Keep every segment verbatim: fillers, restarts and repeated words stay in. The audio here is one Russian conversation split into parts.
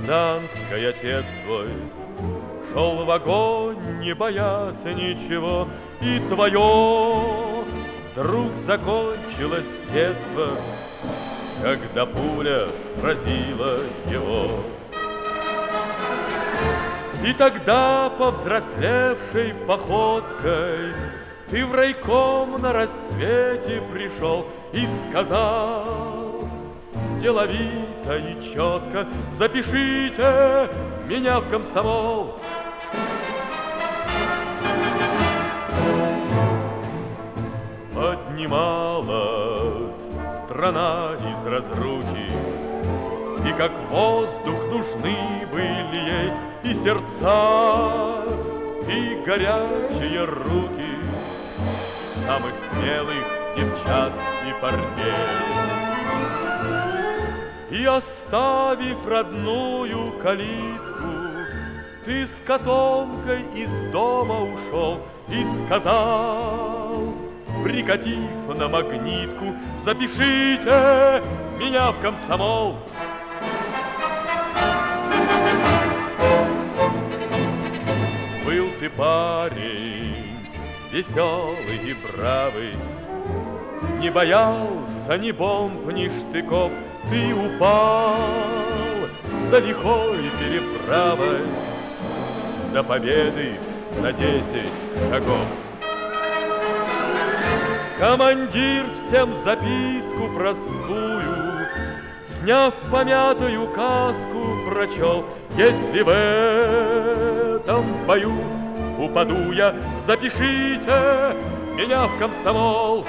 гражданской отец твой шел в огонь, не боясь ничего, и твое вдруг закончилось детство, когда пуля сразила его. И тогда, повзрослевшей походкой, ты в райком на рассвете пришел и сказал деловито и четко: запишите меня в комсомол. Поднималась страна из разрухи, и как воздух нужны были ей и сердца, и горячие руки самых смелых девчат и парней. И оставив родную калитку, ты с котомкой из дома ушел и сказал, прикатив на магнитку: запишите меня в комсомол. Был ты парень веселый и бравый, не боялся ни бомб, ни штыков. Ты упал за лихой переправой до победы за десять шагов. Командир всем записку простую, сняв помятую каску, прочел: если в этом бою упаду я, запишите меня в комсомол.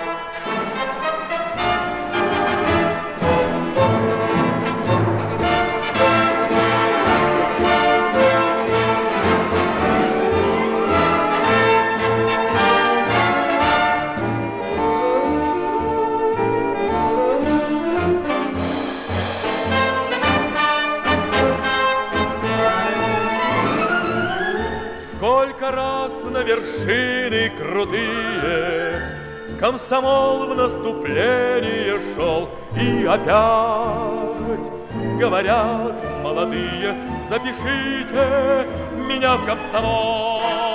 Сколько раз на вершины крутые комсомол в наступление шел, и опять говорят молодые: запишите меня в комсомол.